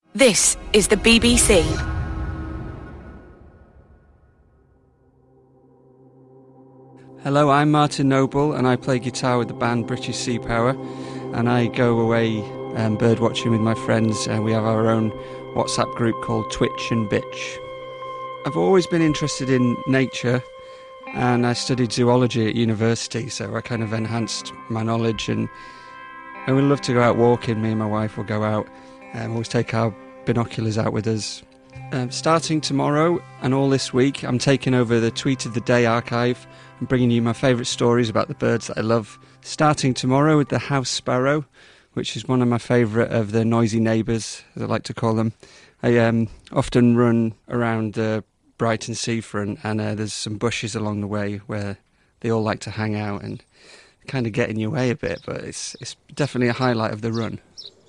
This is the BBC. Hello, I'm Martin Noble and I play guitar with the band British Sea Power, and I go away bird watching with my friends, and we have our own WhatsApp group called Twitch and Bitch. I've always been interested in nature and I studied zoology at university, so I kind of enhanced my knowledge, and I would love to go out walking. Me and my wife will go out and always take our binoculars out with us. Starting tomorrow and all this week, I'm taking over the Tweet of the Day archive and bringing you my favourite stories about the birds that I love. Starting tomorrow with the house sparrow, which is one of my favourite of the noisy neighbours, as I like to call them. I often run around the Brighton seafront, and there's some bushes along the way where they all like to hang out and kind of get in your way a bit, but it's definitely a highlight of the run.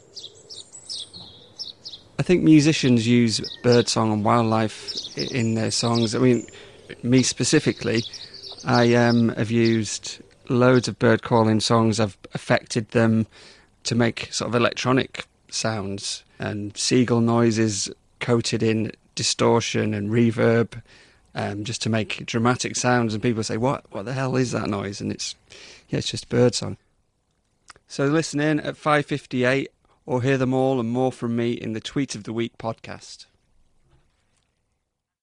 I think musicians use birdsong and wildlife in their songs. I mean, me specifically, I have used loads of bird calling songs. I've affected them to make sort of electronic sounds and seagull noises coated in distortion and reverb, just to make dramatic sounds. And people say, what the hell is that noise? And it's just birdsong. So listen in at 5:58, or hear them all and more from me in the Tweet of the Week podcast.